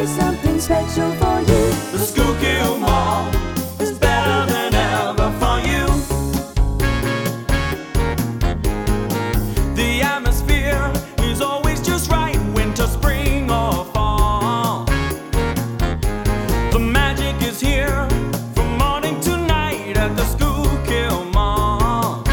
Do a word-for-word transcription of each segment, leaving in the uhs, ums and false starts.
always something special for you. The Schuylkill Mall is better than ever for you. The atmosphere is always just right, winter, spring, or fall. The magic is here from morning to night at the Schuylkill Mall.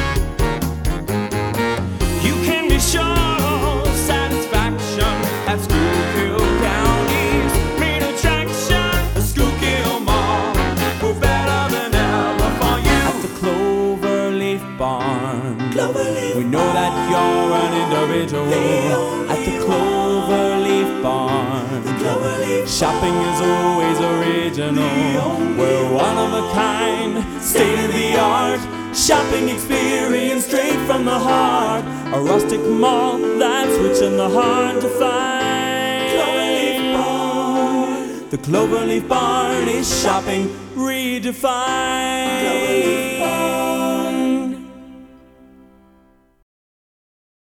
You can be sure of satisfaction at Schuylkill County's main attraction. The Schuylkill Mall, we're better than ever for you. At the Cloverleaf Barn, Cloverleaf we know that you're an individual. At the Cloverleaf Barn, Cloverleaf shopping is always original. We're one of a kind, state of the art shopping experience straight from the heart. A rustic mall that's rich and the hard to find. Cloverleaf Barn. The Cloverleaf Barn is shopping redefined. Cloverleaf